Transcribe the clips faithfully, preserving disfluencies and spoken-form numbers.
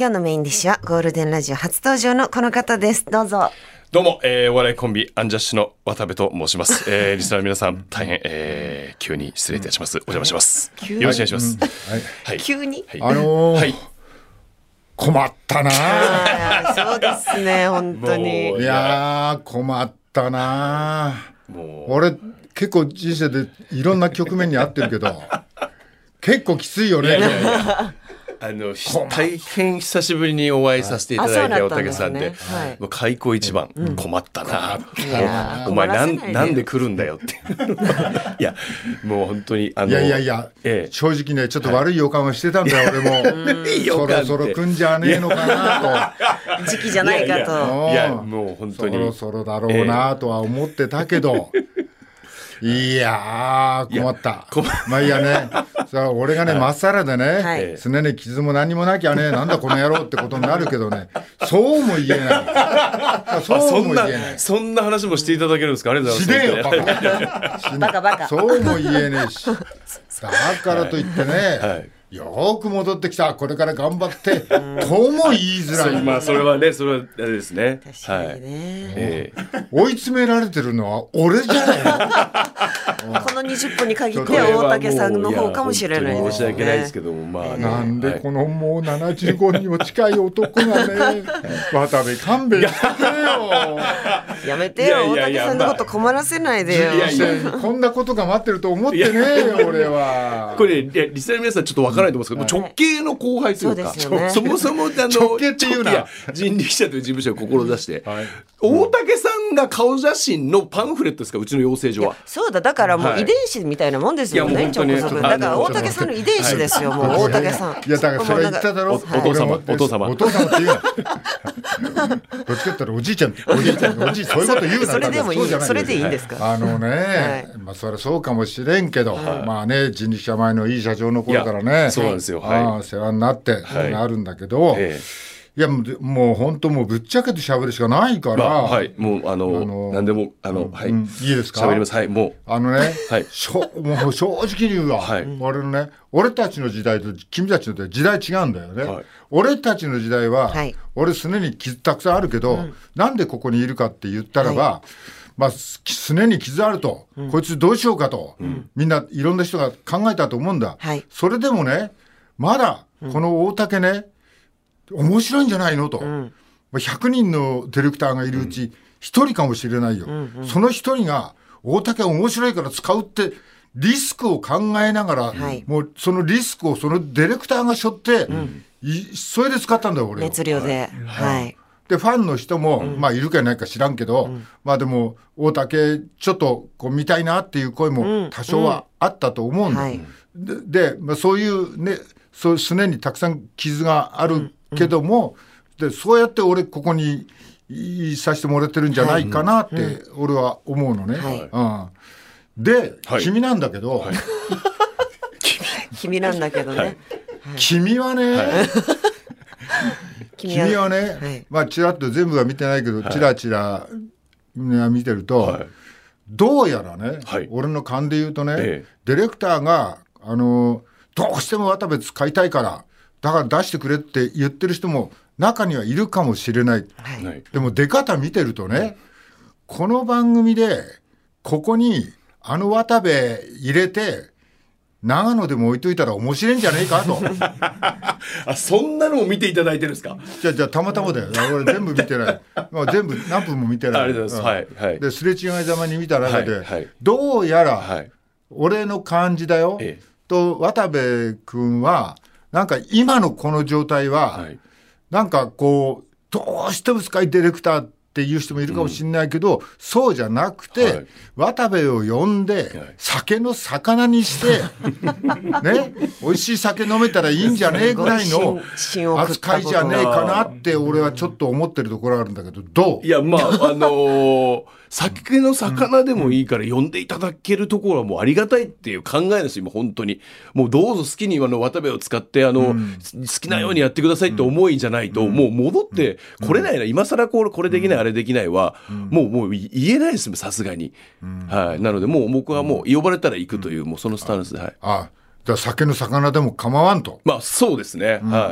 今日のメインディッシュはゴールデンラジオ初登場のこの方です。どうぞ。 どうも、えー、お笑いコンビアンジャッシュの渡部と申します、えー、リスナーの皆さん大変、えー、急に失礼いたします。お邪魔します。よろしくお願いします、 うんはいはい、急に、 はい、あのーはい、困ったなそうですね本当に。 いやー困ったな。もう俺結構人生でいろんな局面にあってるけど結構きついよね。いやいやいやあの大変久しぶりにお会いさせていただいて、大竹さんで、はい、もう開口一番、うん、困ったな、うん、お前なん、なんで来るんだよっていやもう本当にあのいやいやいや、ええ、正直ねちょっと悪い予感はしてたんだよ、はい、俺もそろそろ来んじゃねえのかなと時期じゃないかと。 いやもう本当にそろそろだろうなとは思ってたけど、ええいやー困った。まあいいやね。それは俺がね、まっさらでね、はい、常に傷も何もなきゃね、なんだこの野郎ってことになるけどね、そうも言えない。そうも言えない。 そんな話もしていただけるんですか。ありがとうございます。 しねえよバカ。バカバカ。そうも言えねえし。だからといってね。はいはい、よく戻ってきた、これから頑張ってとも言いづらい。 まあそれはね、それはあれですね。 確かにね、はいえー、追い詰められてるのは俺じゃないのこのにじゅっぷんに限っては大竹さんの方かもしれないですね。 申し訳ないですけども、まあ、ね、 なんでこのもうななじゅうごにも近い男がね渡部勘弁してくれよやめてよ、大竹さんのこと困らせないでよ。 いやいやこんなことが待ってると思ってねえよ俺は。 これいやリスナーの皆さんちょっとわからないと思うんですけど、はい、直系の後輩というか、そうですよね、そもそもあの直系っていうな人力車という事務所を志して、はい、大竹さんが顔写真のパンフレットですか、うちの養成所は。 そうだ、だからもう遺伝子みたいなもんですよね、直属。だから大竹さんの遺伝子ですよ、はい、もう大竹さん。 いやだからそれ言っただろ、お父様お父様お父様って言うなどっちかって言ったらおじいちゃんおじいちゃんおじいそういうこと言うな。 それでもいい、それでいいんですか。 あのね、はい、まあそれはそうかもしれんけど、はい、まあね人力車前のいい社長の頃からね、 そうなんですよ、 はい、世話になって、はい、あるんだけど、ええいやもう本当もうぶっちゃけて喋るしかないから、まあ、はいもうあの、あの何でもあの、うん、はい、うん、 いいですか。 喋ります。はいもうあのね、はい、しょもう正直に言うわ、はい、俺のね俺たちの時代と君たちの時代違うんだよね、はい、俺たちの時代は、はい、俺すねに傷たくさんあるけど、うん、なんでここにいるかって言ったらば、はいまあ、すねに傷あると、うん、こいつどうしようかと、うん、みんないろんな人が考えたと思うんだ、はい、それでもねまだこの大竹ね、うん、面白いんじゃないのと、うん、ひゃくにんのディレクターがいるうちひとりかもしれないよ、うんうん、そのひとりが大竹面白いから使うってリスクを考えながら、はい、もうそのリスクをそのディレクターが背負って、うん、それで使ったんだよ俺熱量で、はい、はいでファンの人も、うん、まあいるかいないか知らんけど、うん、まあでも大竹ちょっとこう見たいなっていう声も多少はあったと思うんだ、うんうんはい、で, で、まあ、そういうねそうすねにたくさん傷があるけども、うんうん、でそうやって俺ここにいさせてもらってるんじゃないかなって俺は思うのね、はいうん、で、はい、君なんだけど、はい、 君なんだけどね、はい、 君はね、はい君はね、はい、まあちらっと全部は見てないけど、はい、チラチラ見てると、はい、どうやらね、はい、俺の勘で言うとね、ええ、ディレクターがあのどうしても渡部使いたいからだから出してくれって言ってる人も中にはいるかもしれない、はい、でも出方見てるとね、はい、この番組でここにあの渡部入れて長野でも置いといたら面白いんじゃねえかとあそんなのも見ていただいてるんですか。 じゃあじゃあたまたまだよ俺全部見てない、まあ、全部何分も見てない。 ありがとうございます、うんはいはい、 ですれ違いざまに見た中で、はいはい、どうやら、はい、俺の感じだよ、ええ、と渡部君はなんか今のこの状態は、はい、なんかこうどうしてもスカイディレクターっていう人もいるかもしれないけど、うん、そうじゃなくて、はい、渡部を呼んで、はい、酒の魚にしてね、美味しい酒飲めたらいいんじゃねえぐらいの扱いじゃねえかなって俺はちょっと思ってるところあるんだけど、どう？ いやまああのー、酒の魚でもいいから呼んでいただけるところはもうありがたいっていう考えですよ今本当に。もうどうぞ好きにあの渡部を使ってあの、うん、好きなようにやってくださいって思いじゃないと、うん、もう戻ってこれないな、今更これ、これできない、うん、あれできないは、うん、もうもう言えないですさすがに、うんはい、なのでもう僕はもう呼ばれたら行くという、うん、もうそのスタンスで、はい、 ああじゃあ酒の魚でも構わんと。 まあそうですね、 うん、 はい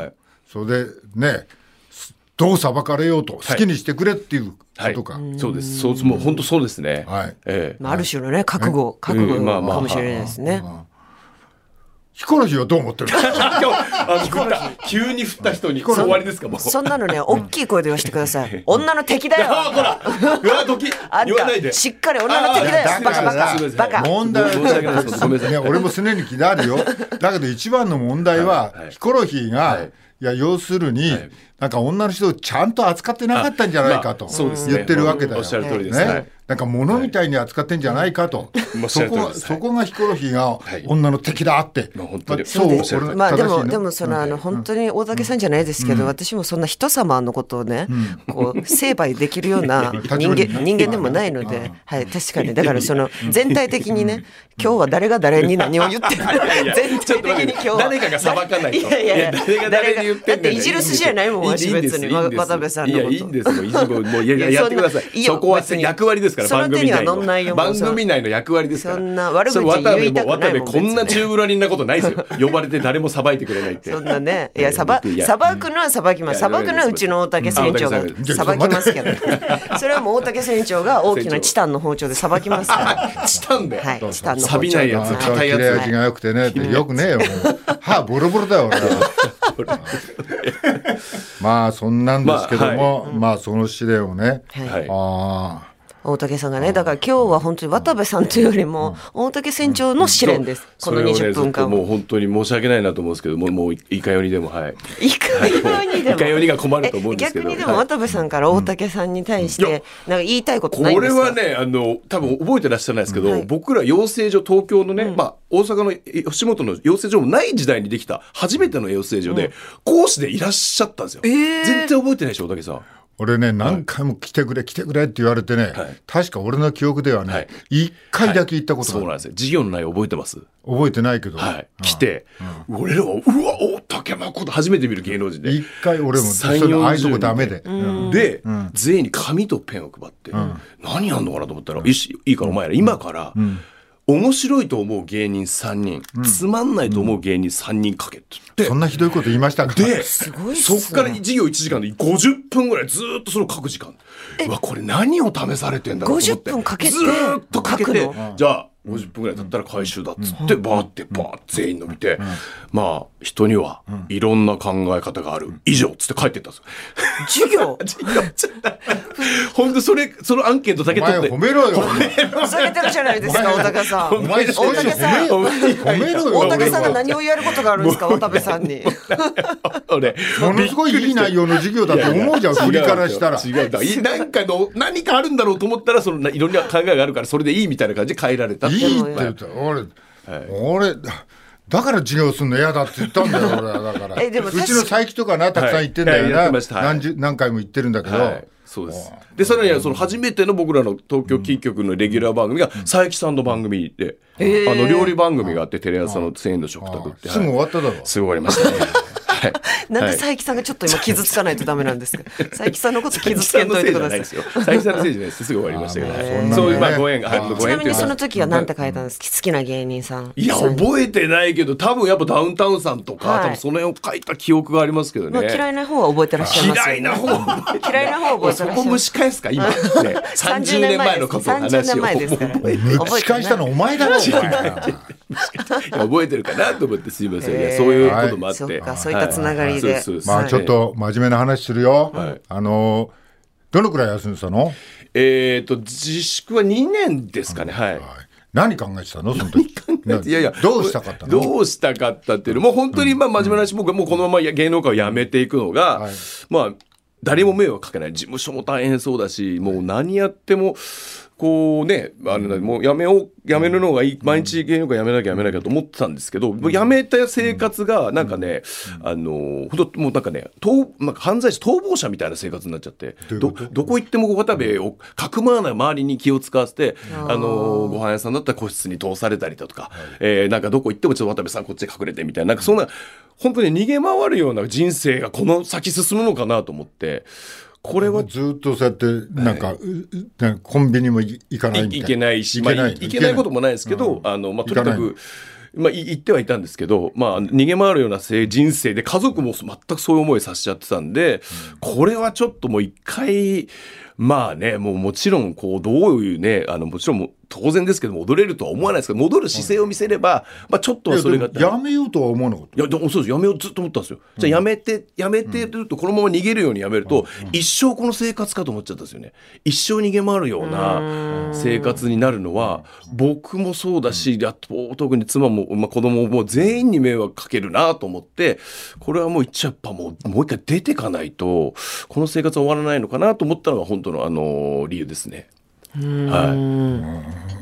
それでねどう裁かれようと好きにしてくれっていうことか、 はいはい、そうです。そうもう本当そうですね。 はい。 えーまあ、ある種のね覚悟覚悟かもしれないですね。 ヒコロヒーはどう思ってる急に振った人に終わりですかもう。 そんなのね大きい声で言わせてください。女の敵だよ。 ほら言わないで。 しっかり女の敵だよ。バカバカバカ。 問題は俺も常に気になるよ。だけど一番の問題はヒコロヒーがいや要するに、はい、なんか女の人をちゃんと扱ってなかったんじゃないかと言ってるわけだよ。 おっしゃる通りですね。 なんか物みたいに扱ってんじゃないかと、はい、そこそこがヒコロヒーが女の敵だって、はい、 本当にそうです。まあでもでもそのあの本当に大竹さんじゃないですけど、うん、私もそんな人様のことをね、うん、こう成敗できるような人間人間でもないので、はい確かにだからその全体的にね今日は誰が誰に何を言ってる全体的に今日は誰かが裁かないと。いやいやいや誰が誰に言ってんの。 だっていじる筋じゃないもん私別に渡部さんのこと。 いやいいんですよ。いじるもういややってください。そこは役割ですから。番組内の番組内の役割ですから。 そんな悪口言いたくないもん。 渡部こんな宙ぶらりんなことないですよ。呼ばれて誰も裁いてくれないって。 そんなねいや裁くのは裁きます。裁くのはうちの大竹船長が裁きますけど、それはもう大竹船長が大きなチタンの包丁で裁きますから。 チタンで。 はいチタンの包丁。錆びないやつ硬いやつ。 切れ味が良くてねよくねえよ。歯ボロボロだよ俺は。まあそんなんですけども、まあその指令をね。ああ。 大竹さんがねだから今日は本当に渡部さんというよりも大竹船長の試練です、うん、このにじゅっぷんかん、 ね、もう本当に申し訳ないなと思うんですけどももういかようにでもはいいかようにでもいかようにが困ると思うんですけど逆にでも渡部さんから大竹さんに対してなんか言いたいことないんですか。 これはねあの多分覚えてらっしゃらないですけど、はい、僕ら養成所東京のね、うんまあ、大阪の吉本の養成所もない時代にできた初めての養成所で、うん、講師でいらっしゃったんですよ、えー、全然覚えてないでしょ大竹さん。 俺ね何回も来てくれ来てくれって言われてね、はい、確か俺の記憶ではね、はい、いっかいだけ行ったことがある、 はい、そうなんですよ。授業の内容覚えてます？ 覚えてないけど、 はい、来て、うん、俺らはうわ大竹誠初めて見る芸能人でいっかい俺もそのああいうとこダメで、 うん、で、うん、全員に紙とペンを配って、うん、何やんのかなと思ったら、うん、いいからお前ら今から、うんうん面白いと思う芸人さんにん、うん、つまんないと思う芸人さんにん書けって言って、 そんなひどいこと言いましたか。 ですごいっすね、そっから授業いちじかんでごじゅっぷんぐらいずっとその書く時間うわこれ何を試されてんだろうと思ってごじゅっぷんかけてずっとかけてじゃあごじゅっぷんぐらい経ったら回収だっつってバーってバーって全員伸びて、うん、まあ人にはいろんな考え方がある以上っつって帰ってったんですよ。 授業本当それそのアンケートだけ取ってお前褒めろよ。 ふざけてるじゃないですか大竹さん。 お前大竹さん褒めろよ。 大竹さんが何をやることがあるんですか渡部さんに。 俺ものすごいいい内容の授業だと思うじゃん振りからしたら。 違うだなんかの何かあるんだろうと思ったらそのいろんな考えがあるからそれでいいみたいな感じで変えられた。 いいって言った俺、はい、俺だから授業するの嫌だって言ったんだよ俺はだからえでもうちの佐伯とかなたくさん行ってんだよな、はいはい、何, 十何回も行ってるんだけど、はい、 そうですでさらにはその初めての僕らの東京キー局のレギュラー番組が佐伯さんの番組で、うん、あの料理番組があってテレ朝のせんえんの食卓って、はい、 すぐ終わっただろ。 すぐ終わりましたねなんで佐伯さんがちょっと今傷つかないとダメなんですか。佐伯さんのこと傷つけんといてください。佐伯さんのせいじゃないです。すぐ終わりましたけど。そういうまあご縁が入る。 ちなみにその時は何て書いたんですか。好きな芸人さん。 いや覚えてないけど多分やっぱダウンタウンさんとか、はい、多分その辺を書いた記憶がありますけどね。 まあ、嫌いな方は覚えてらっしゃいますよね。 嫌いな方嫌いな方覚えてらっしゃいます。 そこ蒸し返すか今、ね、さんじゅうねんまえのことの話を。 さんじゅうねんまえですから。 蒸し返したのお前だろお前。 覚えてるかなと思ってすいません、えー、そういうこともあって、はい、 そうかそういったつながりで、はい、 まあちょっと真面目な話するよ、はい、あのどのくらい休んでたの？ えーと自粛はにねんですかね、はい、はい、 何考えてたのその時いやいやどうしたかったの？ どうしたかったっていうのもう本当にまあ真面目な話、うん、僕はもうこのまま芸能界を辞めていくのが、はい、まあ誰も迷惑かけない、事務所も大変そうだしもう何やってもこうね、あのもうやめようやめるのがいい、毎日芸能界やめなきゃやめなきゃと思ってたんですけど、もうやめた生活がなんかね、あの本当もうなんかね、逃なんか犯罪者逃亡者みたいな生活になっちゃって、どどこ行っても渡部をかくまわない周りに気を使わせて、あのご飯屋さんだったら個室に通されたりだとか、えー、なんかどこ行ってもちょっと渡部さんこっちで隠れてみたいな、なんかそんな本当に逃げ回るような人生がこの先進むのかなと思って。これはずっとそうやってなんか、はい、なんかコンビニも行かないみたいな、 いけないし、まあ、いけないこともないですけど、うん、あのまあ、とにかくまあ、言ってはいたんですけど、まあ、逃げ回るような人生で家族も全くそういう思いさせちゃってたんで、うん、これはちょっともう一回まあね、もうもちろんこうどういうね、あのもちろんも当然ですけど戻れるとは思わないですけど、戻る姿勢を見せれば、まあ、ちょっとはそれがやめようとは思わなかった。 いやでもそうです、やめようずっと思ったんですよ。じゃあやめてやめてるとこのまま逃げるようにやめると、うん、一生この生活かと思っちゃったんですよね。一生逃げ回るような生活になるのは僕もそうだし、やっと特に妻も、まあ、子供も全員に迷惑かけるなと思って、これはもう一応やっぱもうもう一回出てかないとこの生活は終わらないのかなと思ったのが本当のあの理由ですね。はい、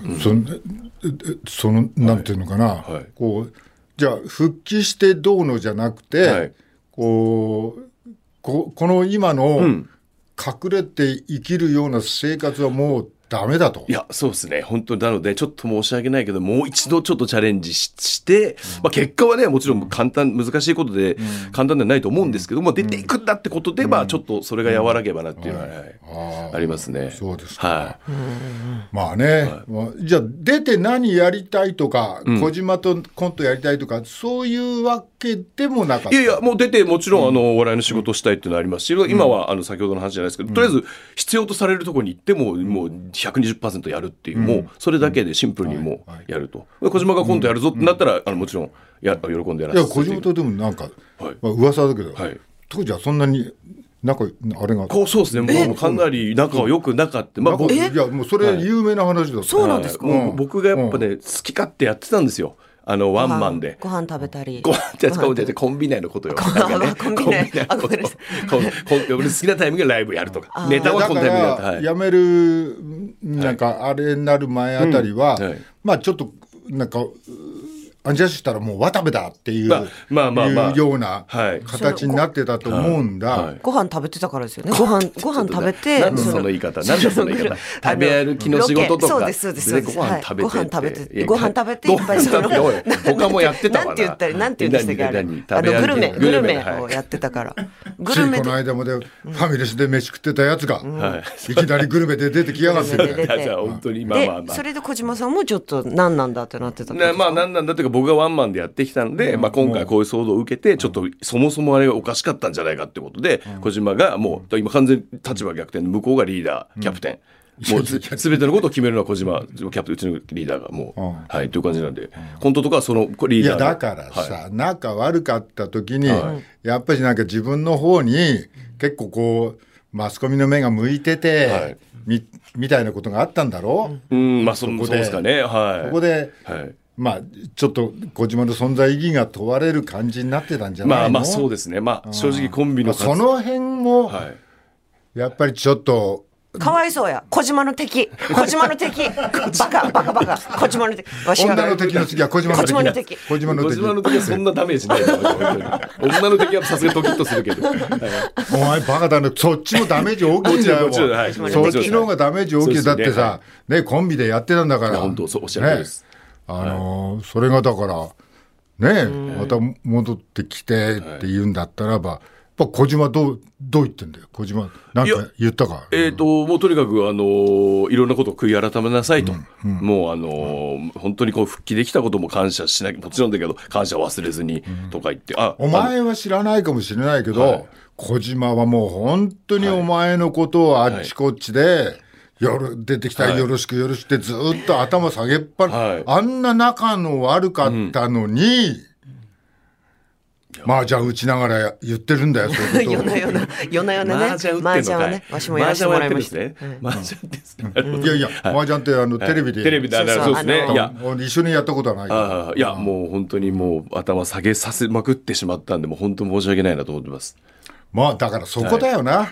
そ, そのなんていうのかな、はいはい、こうじゃあ復帰してどうのじゃなくて、はい、こう こ, この今の隠れて生きるような生活はもうダメだと。 いやそうですね、本当になのでちょっと申し訳ないけどもう一度ちょっとチャレンジ し, して、うんまあ、結果はねもちろん簡単難しいことで簡単ではないと思うんですけど、うんまあ、出ていくんだってことで、うんまあ、ちょっとそれが和らげばなっていうのは、はいはい、ありますね。 そうですか、 はい、 まあね、はい、じゃあ出て何やりたいとか、うん、小島とコントやりたいとかそういうわけでもなかった。 いやいやもう出てもちろんあのお笑いの仕事をしたいっていうのはありますし、うん、今はあの先ほどの話じゃないですけど、うん、とりあえず必要とされるところに行っても、うん、もう ひゃくにじゅっパーセント やるっていう、うん、もうそれだけでシンプルにもうやると、はいはい、小島がコントやるぞってなったら、うん、あのもちろんや喜んでやらせて。いや小島とでもなんか、はいまあ、噂だけど、はい、当時はそんなに仲あれがこうそうですね、もうかなり仲は良くなかった、まあ、 いやもうそれ有名な話だった、はい、 そうなんですか、 もう僕がやっぱね、うん、好き勝手やってたんですよ。あのワンマンでご飯食べたりご飯じゃコンビ内のことよ。 コンビ内あごめんなさい俺好きなタイミングでライブやるとかネタはこのタイミングだった、はい、 やめるなんかあれになる前あたりは、はいうんはい、まあちょっとなんかアンジャッシュしたらもう渡部だっていう、まあまあまあまあ、いうような形になってたと思うんだ、はいはい、 ご飯食べてたからですよね。ご飯ご飯食べてなんでその言い方なんでその言い方食べ歩きの仕事とかそうですそうですそうですご飯食べて、 ご飯食べてご飯食べていっぱいその他もやってたわな。 なんて言ったりなんて言うんでしたっけ、あのグルメグルメをやってたから、 グルメこの間もでファミレスで飯食ってたやつが、うん、いきなりグルメで出てきやがって本当にまあまあまあそれで小島さんもちょっと何なんだってなってたんですか。 まあ何なんだっていうか僕がワンマンでやってできたんで、うんまあ、今回こういう騒動を受けてちょっとそもそもあれがおかしかったんじゃないかってことで、うん、小島がもう今完全に立場逆転で向こうがリーダーキャプテン、うん、もう全てのことを決めるのは小島キャプテンうちのリーダーがもう、うん、はいという感じなんで、うん、コントとかはそのリーダーいやだからさ、はい、仲悪かった時に、はい、やっぱりなんか自分の方に結構こうマスコミの目が向いてて、はい、み, みたいなことがあったんだろう、 うんまあ、そ, そそうですかね、はい、 そこで、はいまあ、ちょっと小島の存在意義が問われる感じになってたんじゃないの。 まあまあそうですね、まあ、正直コンビのその辺もやっぱりちょっとかわいそうや小島の敵小島の敵バカバカバカ小島の敵女の敵の次は小島の敵小島の敵小島の敵小島の敵はそんなダメージない女の敵はさすがにドキッとするけど、はい、 お前バカだねそっちもダメージ大きいじゃんもう、はい、そっちの方がダメージ大きい、はい、だってさ、ね、コンビでやってたんだから本当そうおっしゃるとおりです、ねあのーはい、それがだからね、うん、また戻ってきてって言うんだったらば、はい、やっぱ小島どうどう言ってんだよ小島なんか言ったか。 えーともうとにかくあのー、いろんなことを悔い改めなさいと、うんうん、もうあのーうん、本当にこう復帰できたことも感謝しなきゃもちろんだけど感謝忘れずにとか言って、うん、あお前は知らないかもしれないけど、はい、小島はもう本当にお前のことをあっちこっちで、はいはい夜出てきたらよろしくよろしくってずっと頭下げっぱな、はい、あんな仲の悪かったのに、うん、まあじゃあ打ちながら言ってるんだよそういうこと夜な夜な夜な夜なねマージャンはねわしもやらせてもらいましたマージャンですね、 うん、いやいや、はい、マージャンってあのテレビでテレビでそうですねいや一緒にやったことはないからあいやもう本当にもう頭下げさせまくってしまったんでもう本当申し訳ないなと思ってます。 まあだからそこだよな、はい、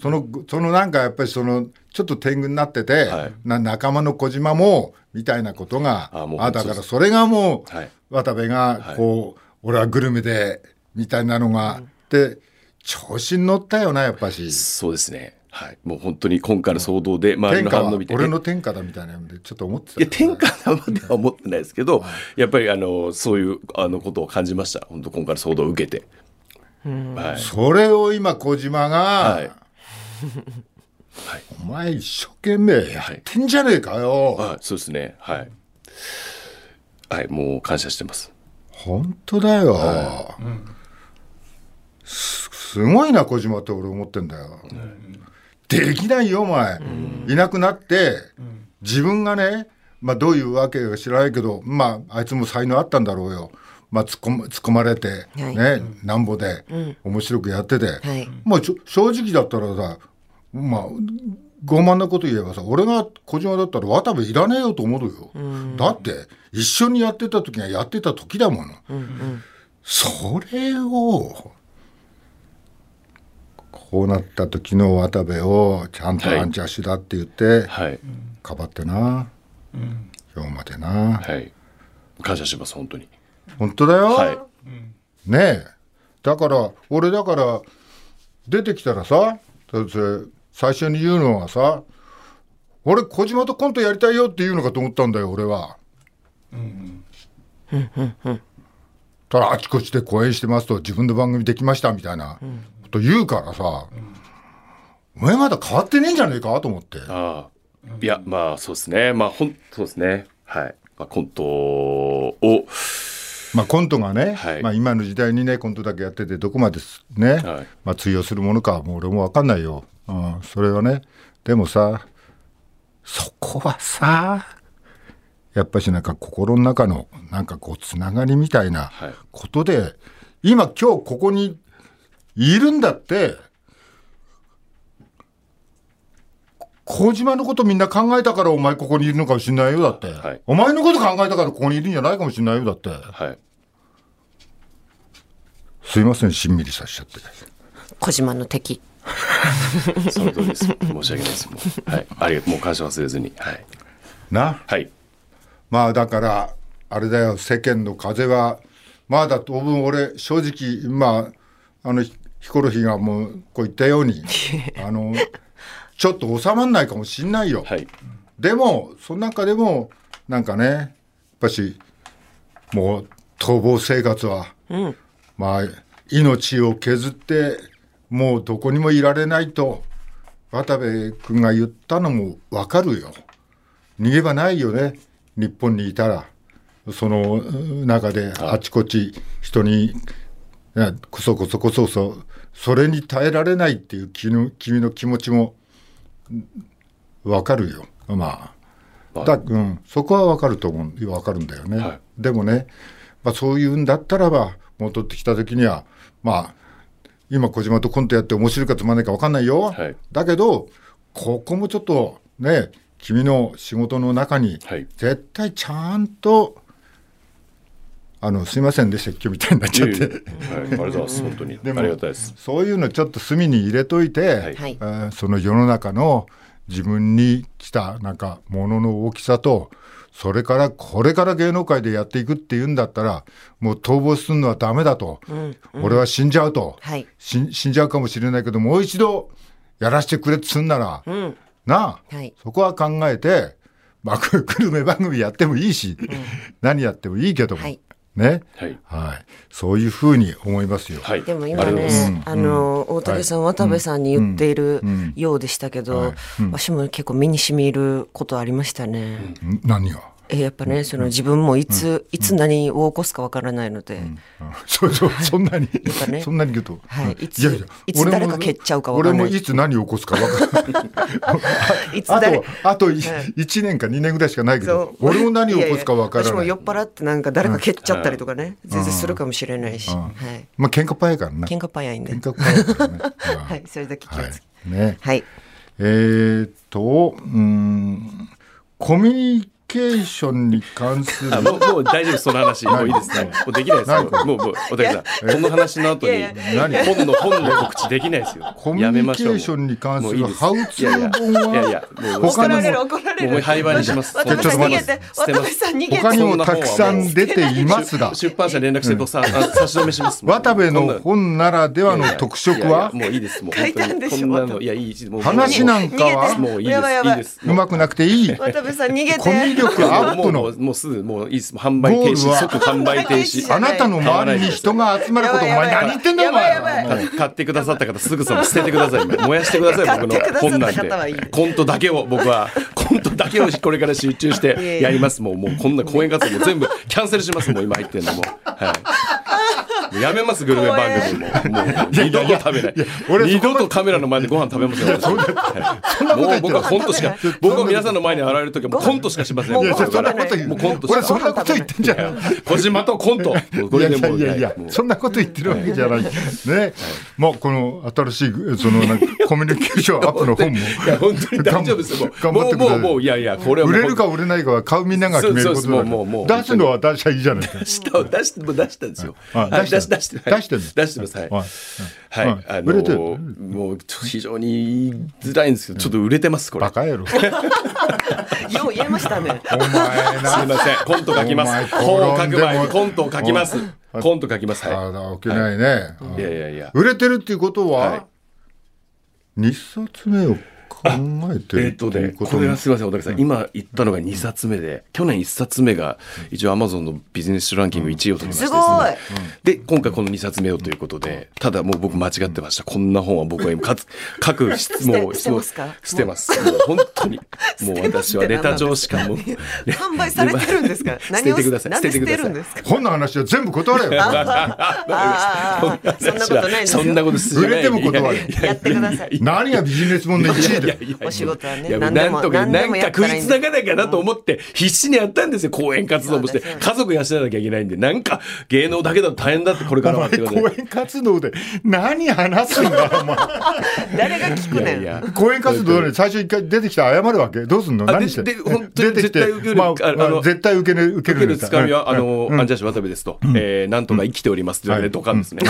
そのそのなんかやっぱりそのちょっと天狗になってて、はい、な仲間の小島もみたいなことが あ, あだからそれがもう、はい、渡部がこう、はい、俺はグルメでみたいなのがあって、うん、調子に乗ったよなやっぱし。 そうですね、はい、もう本当に今回の騒動で周りの反応見て、 俺の天下だみたいなのでちょっと思ってた、 ね、いや天下だまでは思ってないですけどやっぱりあのそういうあのことを感じました本当今回の騒動を受けて。 はい、それを今小島が、はいはい、お前一生懸命やってんじゃねえかよ、 はいはい、そうですねはいはい、もう感謝してます。 本当だよ、はい、うん、す, すごいな小島って俺思ってんだよ、うん、できないよお前、うん、いなくなって、うん、自分がね、まあ、どういうわけか知らないけど、まあ、あいつも才能あったんだろうよ、まあ、突っ込、突っ込まれて、はい、ね、なんぼで、うん、面白くやってて、はい、まあ、正直だったらさ、まあ傲慢なこと言えばさ、俺が小島だったら渡部いらねえよと思うよ、うん、だって一緒にやってた時にはやってた時だもの、うんうん、それをこうなった時の渡部をちゃんとアンチャッシュだって言って、はい、かばってな、うん、今日までな、 はい、感謝します本当に。 本当だよ、はい、ねえ、だから俺だから出てきたらさ、最初に言うのはさ、俺小島とコントやりたいよって言うのかと思ったんだよ俺は、うんうんうんうん、ただあちこちで講演してますと自分の番組できましたみたいなこと言うからさ、うん、お前まだ変わってねえんじゃねえかと思って。 ああ、いやまあそうですね、まあほんそうですね、はい、まあ、コントをまあ、コントがね、はい、まあ、今の時代にねコントだけやっててどこまでね、はい、まあ、通用するものかもう俺も分かんないよ、うん、それはね。でもさ、そこはさやっぱしなんか心の中のなんかこうつながりみたいなことで、はい、今今日ここにいるんだって、小島のことみんな考えたからお前ここにいるのかもしれないよだって、はい、お前のこと考えたからここにいるんじゃないかもしれないよだって、はい、すいませんしんみりさせちゃって。 小島の敵その通りです、申し訳ないですもう、はい、ありがとう、もう感謝忘れずに、はい、 な、はい、まあだからあれだよ、世間の風はまあだ当分俺正直まああのヒコロヒーがもうこう言ったようにあのちょっと収まんないかもしんないよ、はい、でもその中でもなんかねやっぱしもう逃亡生活は、うん、まあ命を削ってもうどこにもいられないと渡部君が言ったのも分かるよ。逃げ場ないよね日本にいたら。その中であちこち人にこそこそこそそそれに耐えられないっていう君の、君の気持ちも分かるよ。まあだ、うん、そこは分かると思う、分かるんだよね、はい、でもね、まあ、そういうんだったらば戻ってきた時にはまあ今小島とコントやって面白いかつまんないか分かんないよ、はい、だけどここもちょっとね君の仕事の中に絶対ちゃんと、あのすいませんね説教みたいになっちゃって、はい、ありがとうございます本当にでもありがたいです。 そういうのちょっと隅に入れといて、はい、えー、その世の中の自分に来たなんかものの大きさと、それからこれから芸能界でやっていくっていうんだったらもう逃亡するのはダメだと、うんうん、俺は死んじゃうと、はい、死んじゃうかもしれないけどもう一度やらせてくれっつんなら、うん、なあ、はい、そこは考えて、まあ、グルメ番組やってもいいし、うん、何やってもいいけども、はいね、はいはい、そういうふうに思いますよ、はい、 でも今ね、あの、うん、大竹さん、はい、渡部さんに言っているようでしたけど、うんうんはい、私も結構身に染みることありましたね、 うん、何がえやっぱね、その自分もいつ、うん、いつ何を起こすかわからないので、うんうん、 そうそう、そんなにやっぱ、ね、そんなに言うと、 はい、いついやいやいつ誰か蹴っちゃうかわからない。 俺もいつ何を起こすかわからないいつ誰あとあといちねんかにねんぐらいしかないけど、俺も何を起こすかわからない。 いやいや私も酔っ払ってなんか誰か蹴っちゃったりとかね、うん、全然するかもしれないし、うんうんはい、 まあ喧嘩早いからな。 喧嘩早いんで喧嘩早いからねはい、それだけ気をつけ、 はいねはい、えーっとうーんコミュニケーションに関するあもう、もう大丈夫その話もういいですね。もうできないですよ。もうもうおたけさんこの話の後に本の本の告知できないですよ。 コミュニケーションに関するハウツー本はいやいやもう他にももう廃盤にします。 渡部さん逃げて渡部さん逃げて他にもたくさん出ていますが出版社連絡してとさ差し止めします。 渡部の本ならではの特色はもういいですもう書いたんでしょ。 いやいい話なんかはもういいですうまくなくていい。 渡部さん逃げてコミュ力アップのもうもうすぐもういいです。販売停止即販売停止。 あなたの周りに人が集まることお前何言ってんだお前。 買ってくださった方すぐその捨ててください。燃やしてください僕の本なんで。コントだけを僕はコ本当だけをこれから集中してやります。もうもうこんな講演活動も全部キャンセルします。もう今入ってるのも、はい、やめます。グルメ番組ももう二度と食べない。二度とカメラの前でご飯食べません。はい、もう僕はコントしか僕は皆さんの前に現れる時はもうコントしかしません。 いやそんなこと言う。俺そんなこと言ってんじゃない。 小島とコント。これでもいやいやいやそんなこと言ってるわけじゃないね。もうこの新しいそのなんかコミュニケーションアップの本もいや本当に大丈夫ですよ。 頑張ってください。 もうもういやいやこれは売れるか売れないかは買うみんなが決めることだから。出すのは出しゃいいじゃないか。 出した出しても出したんですよ。 出して出して出して出してます。はいはい。あのもう非常に言いづらいんですけどちょっと売れてますこれ。 バカ野郎。 よう言えましたね。 お前な。 すいませんコント書きます。本を書く前にコントを書きます。コント書きます。 ああ、起きないね。 いやいやいや。 売れてるっていうことは、にさつめを考えてるえっとね、これはすみません、小竹さん、今言ったのがにさつめで、去年いっさつめが一応アマゾンのビジネス書ランキングいちいを取りましてですね。すごい。で、今回このにさつめをということで、ただもう僕間違ってました。こんな本は僕は今かつ各質問を捨てますか？ 捨てます。もう本当にもう私はネタ上しかも販売されてるんですか？ 捨ててください。捨ててください。 本の話は全部断れよ。 そんなことないです。 そんなことする。 売れても断れ。 やってください。 何がビジネス本でいちいで。 お仕事はね、 なんとかなんか食いつながなきゃなと思って必死にやったんですよ。講演活動もして家族養わなきゃいけないんで、なんか芸能だけだと大変だってこれからはってことで。 講演活動で何話すんだお前。 誰が聞くねん。いやいや講演活動で最初一回出てきて謝るわけ？どうすんの？何して？ で本当に絶対受ける、 まあ、あの絶対受ける受けるつかみはあのアンジャッシュ渡部ですと、うんえー、なんとか生きておりますって言われてドカンですね。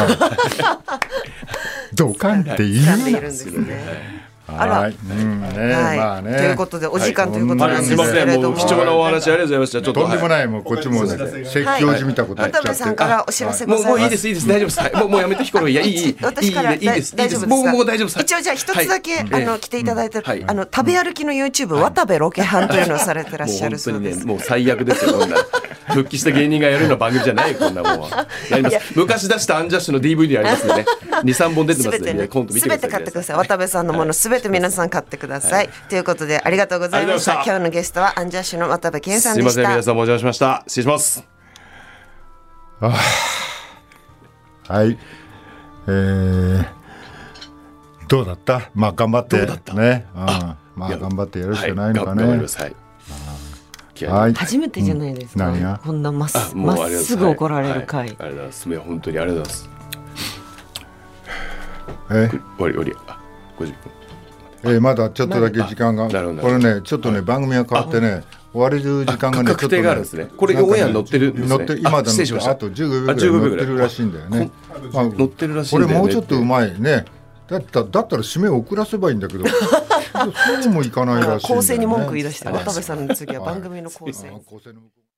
ドカンって言うんですね。 あら、うんねはいまあね、 ということでお時間ということなんですけれども、 はい、すみません、もう貴重なお話ありがとうございました。ちょっととんでもない、もうこっちも説教じみたこと言っちゃって、 渡部さんからお知らせございます。 もうもういいですいいです大丈夫です。はい、もうもうやめてヒコロいやいいいい私からいいです大丈夫ですか？ もうもう大丈夫です。 一応じゃあ一つだけ、はい、あの来ていただいてる、はい、あの食べ歩きの YouTube、はい、渡部ロケハンというのをされてらっしゃるそうです。 もう本当にね、もう最悪ですよこんな。復帰した芸人がやるような番組じゃないこんなもんは。やります。昔出したアンジャッシュの ディーブイディー ありますので、ね、にさんぼん出てますので、コント見てください。すべて買ってください。渡部さんのものすべて皆さん買ってください。はい、ということでありがとうございました。今日のゲストはアンジャッシュの渡部健さんでした。すいません皆さんお邪魔しました。失礼します。 あはい、えー、どうだった？まあ頑張ってね、うん、まあ頑張ってやるしかないのかね。 はい、頑張ります。はいはい、 初めてじゃないですか、うん、こんなまっすぐ怒られる回、はいはい、ありがとうございます。本当にありがとうございます。 え終わり終わりあごじゅっぷん、えー、まだちょっとだけ時間が、これねちょっとね、はい、番組が変わってね終われる時間がねちょっとねがあるんですね。これオンエア載ってるんですね。 載って今だのあとじゅうごびょうぐらい載ってるらしいんだよね。 まあ、載ってるらしいんだよね。 これもうちょっとうまいね。だっただったら締めを遅らせばいいんだけどそうもいかないらしいんだよね。 構成に文句言い出して渡部さんの次は番組の構成